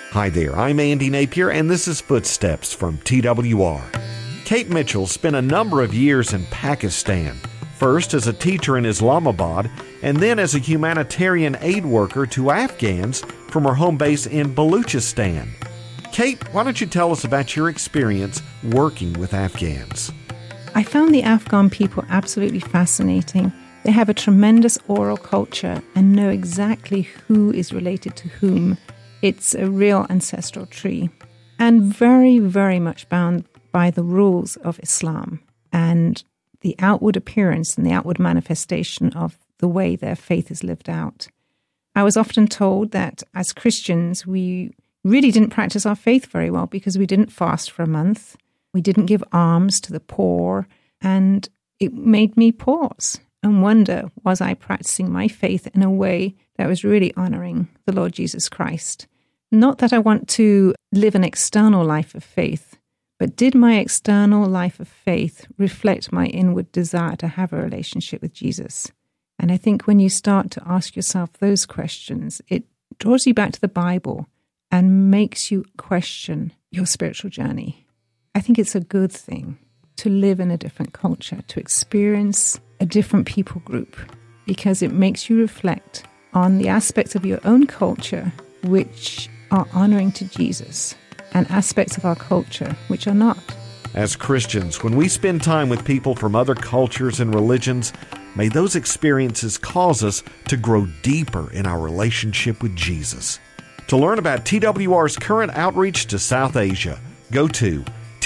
Hi there, I'm Andy Napier, and this is Footsteps from TWR. Kate Mitchell spent a number of years in Pakistan, first as a teacher in Islamabad, and then as a humanitarian aid worker to Afghans from her home base in Baluchistan. Kate, why don't you tell us about your experience working with Afghans? I found the Afghan people absolutely fascinating. They have a tremendous oral culture and know exactly who is related to whom. It's a real ancestral tree, and very, very much bound by the rules of Islam and the outward appearance and the outward manifestation of the way their faith is lived out. I was often told that as Christians, we really didn't practice our faith very well because we didn't fast for a month, we didn't give alms to the poor, and it made me pause and wonder, was I practicing my faith in a way that was really honoring the Lord Jesus Christ? Not that I want to live an external life of faith, but did my external life of faith reflect my inward desire to have a relationship with Jesus? And I think when you start to ask yourself those questions, it draws you back to the Bible and makes you question your spiritual journey. I think it's a good thing to live in a different culture, to experience a different people group, because it makes you reflect on the aspects of your own culture which are honoring to Jesus and aspects of our culture which are not. As Christians, when we spend time with people from other cultures and religions, may those experiences cause us to grow deeper in our relationship with Jesus. To learn about TWR's current outreach to South Asia, go to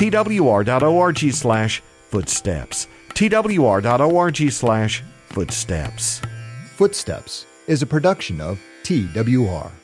twr.org/footsteps. twr.org/footsteps. Footsteps is a production of TWR.